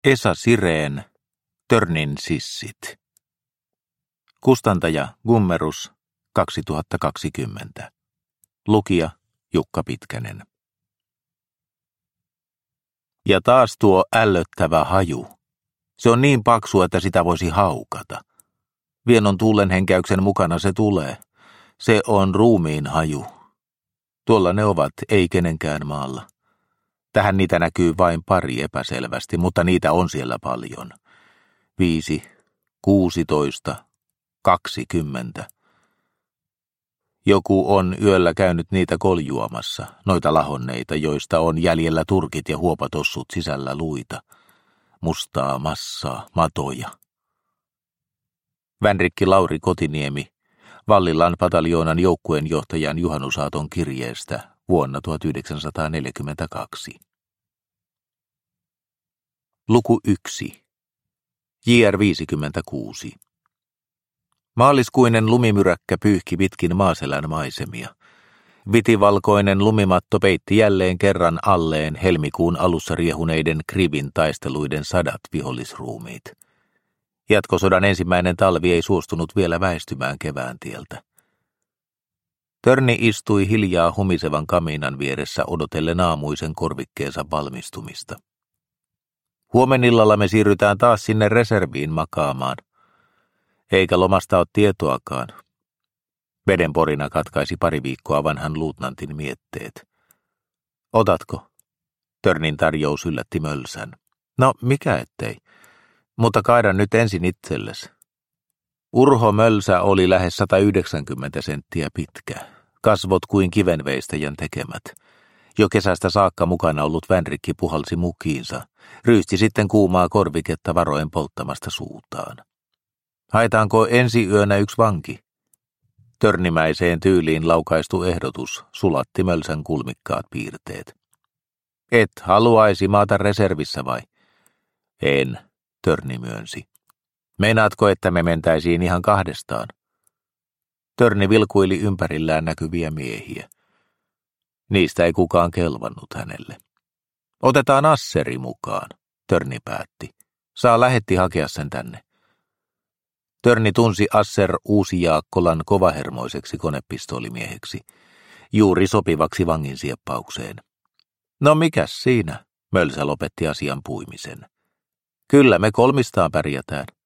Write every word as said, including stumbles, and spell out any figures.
Esa Sireen, Törnin sissit. Kustantaja Gummerus, kaksituhattakaksikymmentä. Lukija Jukka Pitkänen. Ja taas tuo ällöttävä haju. Se on niin paksu, että sitä voisi haukata. Vienon tuulenhenkäyksen mukana se tulee. Se on ruumiin haju. Tuolla ne ovat, ei kenenkään maalla. Tähän niitä näkyy vain pari epäselvästi, mutta niitä on siellä paljon. Viisi, kuusitoista, kaksikymmentä. Joku on yöllä käynyt niitä koljuamassa, noita lahonneita, joista on jäljellä turkit ja huopatossut sisällä luita. Mustaa massaa, matoja. Vänrikki Lauri Kotiniemi, Vallilan pataljoonan joukkueenjohtajan juhannusaaton kirjeestä vuonna tuhatyhdeksänsataaneljäkymmentäkaksi. Luku yksi. J R viisikymmentäkuusi. Maaliskuinen lumimyräkkä pyyhki pitkin maaselän maisemia. Vitivalkoinen lumimatto peitti jälleen kerran alleen helmikuun alussa riehuneiden Krivin taisteluiden sadat vihollisruumiit. Jatkosodan ensimmäinen talvi ei suostunut vielä väistymään kevään tieltä. Törni istui hiljaa humisevan kaminan vieressä odotellen aamuisen korvikkeensa valmistumista. Huomenillalla me siirrytään taas sinne reserviin makaamaan. Eikä lomasta ole tietoakaan. Vedenporina katkaisi pari viikkoa vanhan luutnantin mietteet. Otatko? Törnin tarjous yllätti Mölsän. No, mikä ettei. Mutta kaida nyt ensin itsellesi. Urho Mölsä oli lähes sata yhdeksänkymmentä senttiä pitkä. Kasvot kuin kivenveistäjän tekemät. Jo kesästä saakka mukana ollut Vänrikki puhalsi mukiinsa. Ryysti sitten kuumaa korviketta varoen polttamasta suutaan. Haetaanko ensi yönä yksi vanki? Törnimäiseen tyyliin laukaistu ehdotus sulatti Mölsän kulmikkaat piirteet. Et haluaisi maata reservissä vai? En, Törni myönsi. Meinaatko, että me mentäisiin ihan kahdestaan? Törni vilkuili ympärillään näkyviä miehiä. Niistä ei kukaan kelvannut hänelle. Otetaan Asseri mukaan, Törni päätti. Saa lähetti hakea sen tänne. Törni tunsi Asser Uusi-Jaakkolan kovahermoiseksi konepistoolimieheksi, juuri sopivaksi vangin sieppaukseen. No mikäs siinä, Mölsä lopetti asian puimisen. Kyllä me kolmistaan pärjätään.